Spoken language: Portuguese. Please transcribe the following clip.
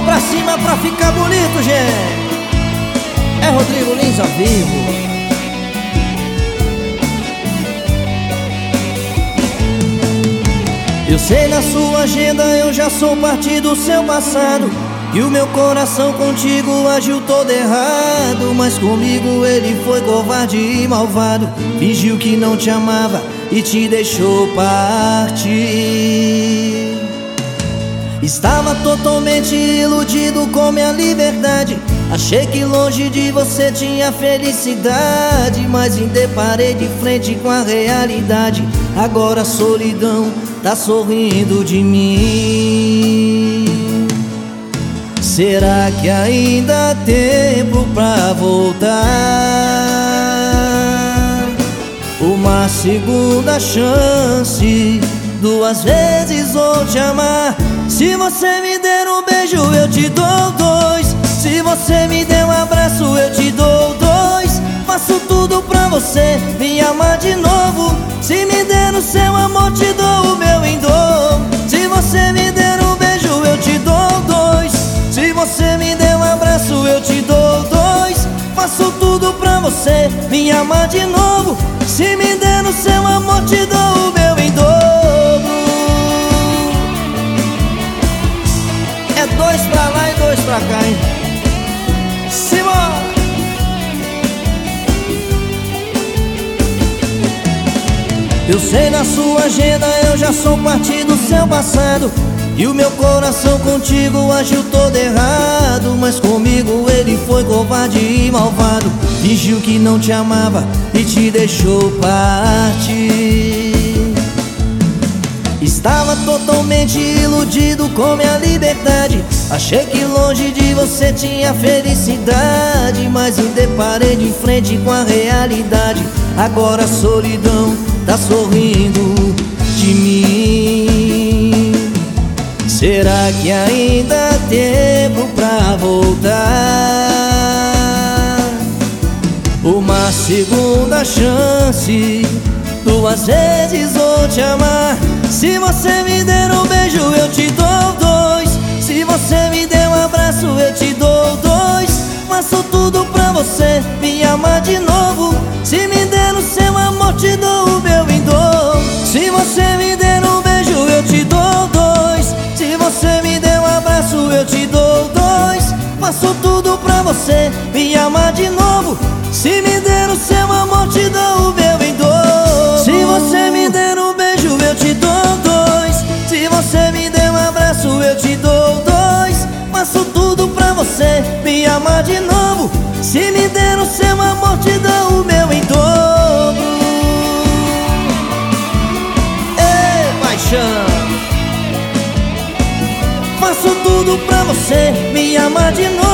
pra cima pra ficar bonito, gente. É Rodrigo Lins ao vivo. Eu sei na sua agenda, eu já sou parte do seu passado, e o meu coração contigo agiu todo errado. Mas comigo ele foi covarde e malvado, fingiu que não te amava e te deixou partir. Estava totalmente iludido com minha liberdade, achei que longe de você tinha felicidade, mas me deparei de frente com a realidade. Agora a solidão tá sorrindo de mim. Será que ainda há tempo pra voltar? Uma segunda chance, 2 vezes vou te amar. Se você me der um beijo, eu te dou 2. Se você me der um abraço, eu te dou 2. Faço tudo pra você me amar de novo. Se me der o seu amor, te dou o meu em dobro. Se você me der um beijo, eu te dou 2. Se você me der um abraço, eu te dou 2. Faço tudo pra você me amar de novo. Se me der o seu amor, te dou o meu em dobro. É 2 pra lá e 2 pra cá, hein? Simbora! Eu sei na sua agenda, eu já sou parte do seu passado, e o meu coração contigo agiu todo errado. Mas comigo ele foi covarde e malvado, fingiu que não te amava e te deixou partir. Estava totalmente iludido com minha liberdade, achei que longe de você tinha felicidade, mas me deparei de frente com a realidade. Agora a solidão tá sorrindo de mim. Será que ainda há tempo pra voltar? Uma segunda chance, 2 vezes vou te amar. Se você me der um beijo, eu te dou 2. Se você me der um abraço, eu te dou 2. Faço tudo pra você me amar de novo. Se me der o seu amor, te dou o meu em dobro. Se você me der um beijo, eu te dou 2. Se você me der um abraço, eu te dou 2. Faço tudo pra você me amar de novo. Se me der o seu amor, te dou o meu em dobro. Se você me der um beijo, eu te dou 2. Se você me der um abraço, eu te dou 2. Faço tudo pra você me amar de novo. Se me der o seu amor, te dou o meu em dobro. Ei, paixão, faço tudo pra você me amar de novo.